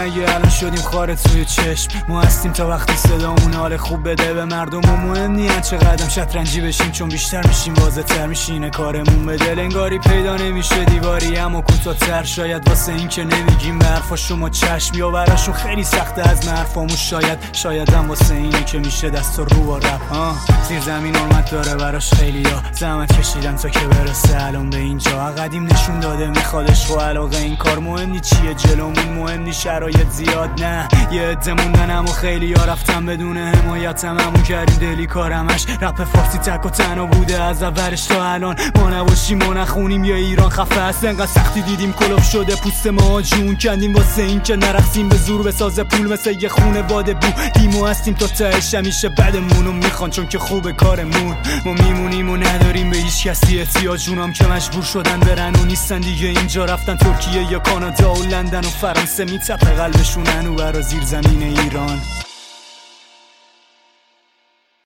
اگه الان شدیم خاره توی چشم. ما هستیم تا وقتی صدامون حال خوب بده به مردم و مهم نیست چه قدم شطرنجی بشیم، چون بیشتر میشیم واضح تر میشینه کارمون به دل. انگاری پیدا نمیشه دیواری اما کوتاه‌تر، شاید واسه این که نمیگیم به حرفا شما چشم، یا براشون خیلی سخته از حرفامون، شاید هم واسه اینه که میشه دست رو با رپ. زیر زمین حرمت داره براش خیلیا، زحمت کشیدن تا که برسه الان به اینجا. قدیم نشون داده میخوادش و علاقه این کار مهم نی چیه جلومون، مهم نی شرایط زیاد نه یه عده موندن اما خیلی ها رفتن بدون حمایتم. همون کردیم دلی کارمش رپ فارسی تک و تنها بوده از اولش تا الان. ما نباشیم ما نخونیم یا ایران خفه است، انقدر سختی دیدیم کلوف شده پوست ما جون کندیم واسه این که نرقصیم به زور بسازه پول مثل یه خونه باده بو. دیمو هستیم تا تهش همیشه بدمونو میخوان چون که خوب کارمون. ما میمونیم و نداریم به هیچ کسی احتیاج، اونام که مجبور شدن برن و نیستن دیگه اینجا، رفتن ترکیه یا کانادا و لندن و فرانسه، میتپه قلبشون هنو برا زیر زمین ایران.